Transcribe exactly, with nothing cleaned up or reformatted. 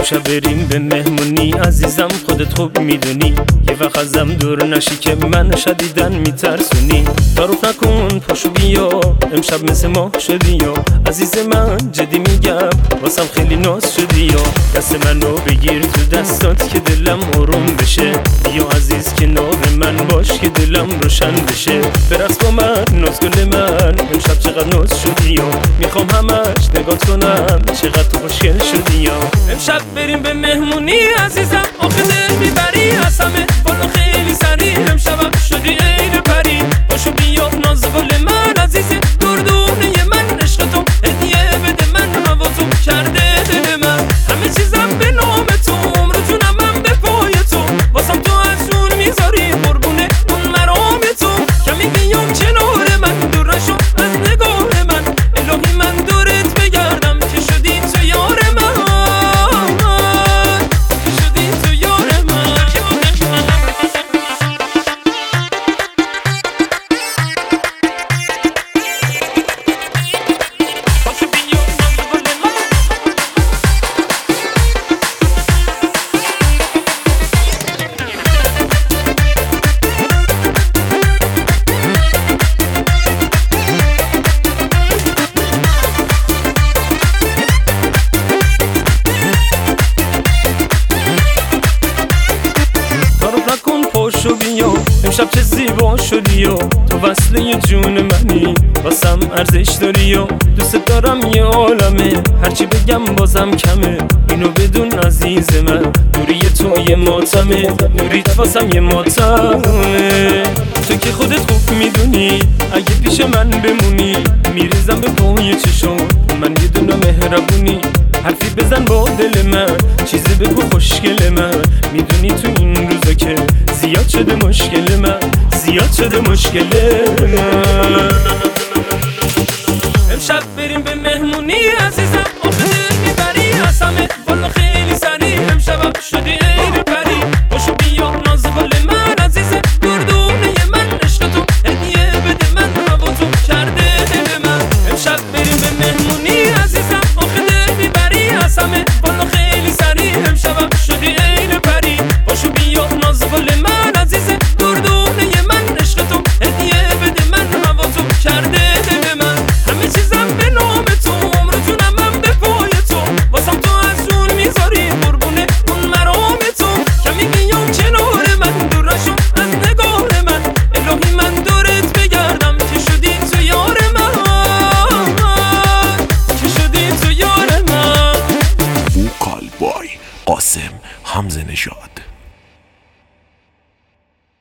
امشب بریم به مهمونی عزیزم خودت خوب میدونی یه وقت ازم دور نشی که من شدیدن میترسونی تعارف نکن پاشو بیا امشب مثل ماه شدی یا عزیز من جدی میگم واسم خیلی ناز شدی یا دست منو بگیر تو دستات که دلم آروم بشه بیا عزیز کنار من باش که دلم روشن بشه برقص با من ناز گل من امشب چقدر ناز شدی یا میخوام همش نگات کنم چقدر تو خوشگل شدی یا امشب بریم به مهمونی عزیزم آخه دل میبری از همه بالا خیلی سریع امشبم شدی عین پری باشو بیا ناز گل من عزیزی دردونه من عشق تو هدیه بده من هوا تو کرده دل من همه چیزم به نام تو عمر جونم من به پای تو واسم تو از جون میذاری قربونه اون مرام تو کمی بیام کنار من دور نشو از نگاه من الهی من دورت بگردم که شدی تو یار من که شدی تو یار من پاشو بیا امشب چه زیبا شدی و تو وصله جون منی واسم ارزش داری یا دوست دارم یه عالمه هرچی بگم بازم کمه اینو بدون عزیز من دوری تو یه ماتمه نوریت واسم یه ماتمه تو که خودت خوب میدونی اگه پیش من بمونی میریزم به پای چشم من یه دونه مهربونی حرفی بزن با دل من چیزی بگو خوشگل من میدونی تو این روزا که زیاد شده مشکل من زیاد شده مشکل من امشب بریم به مهمونی